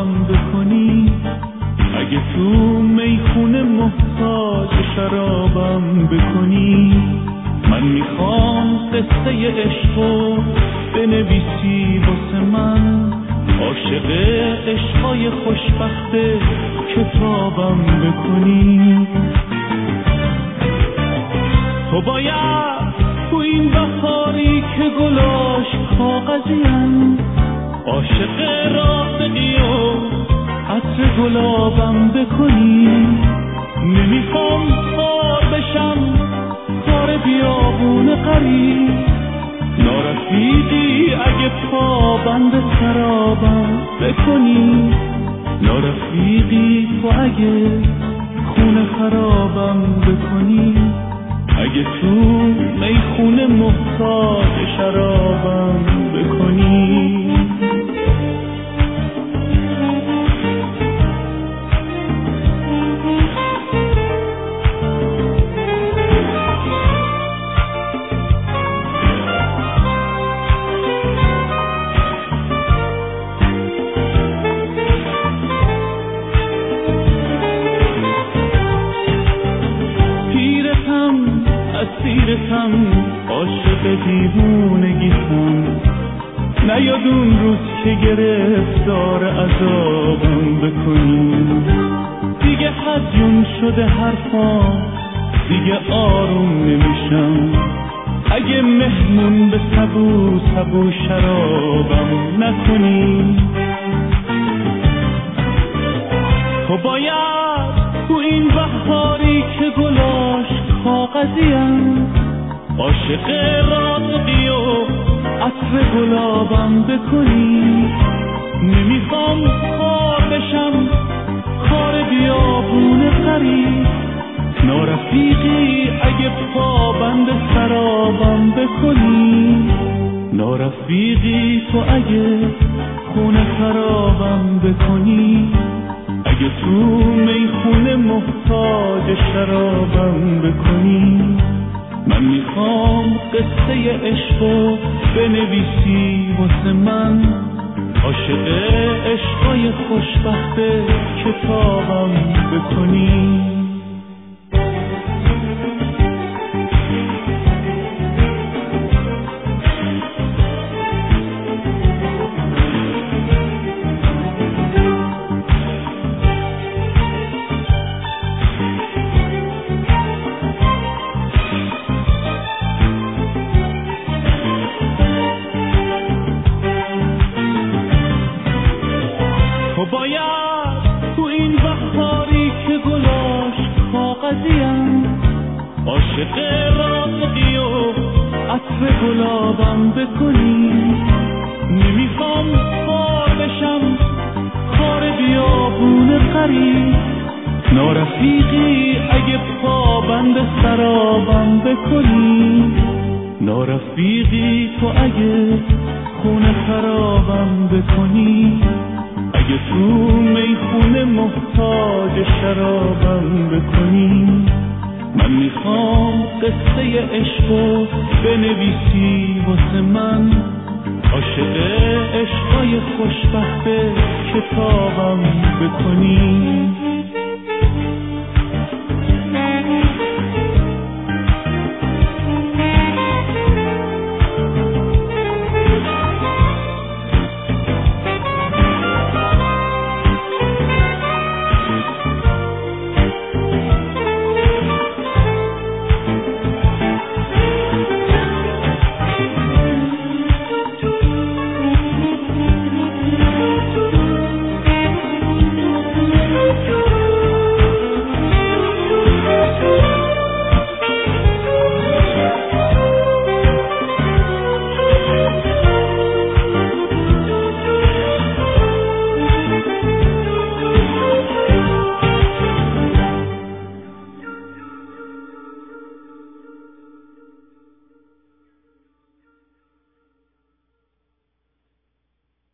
بکنی، اگه تو میخونه محتاج شرابم بکنی، من میخوام قصه عشقو بنویسی واسه من، عاشق عشقای خوشبخت کتابم بکنی. تو باید تو این بهاری که گلاش کاغذیم، عاشق رافقی و عطر گلابم بکنی. نمیخوام خار بشم خار بیابون غریب، نارفیقی اگه پابند سرابم بکنی، نارفیقی تو اگه خونه خرابم بکنی، اگه تو میخونه محتاج شرابم بکنی. اسیرتم، عاشق دیوونگیتم، نیاد اون روز که گرفتار عذابم بکنی. دیگه هجون شده حرفام، دیگه آروم نمیشم، اگه مهمون به سبو سبو شرابم نکنی. تو باید تو این بهاری که گلاش کاغذیم، عاشق رافقی و عطر گلابم بکنی. نمیخوام خار بشم خار بیابون غریب، نارفیقی اگه پابند سرابم بکنی، نارفیقی تو اگه خونه خرابم بکنی، اگه تو میخونه محتاج شرابم بکنی. من میخوام قصه عشقو بنویسی واسه من، عاشق عشقای خوشبخت کتابم بکنی. باید تو این بهاری که گلاش کاغذیم، عاشق رافقی و عطر گلابم بکنی. نمیخوام خار بشم خار بیابون غریب، نارفیقی اگه پابند سرابم بکنی، نارفیقی تو اگه خونه خرابم بکنی، اگه تو میخونه محتاج شرابم بکنی. من میخوام قصه عشقو بنویسی واسه من، عاشق عشقای خوشبخت کتابم بکنی.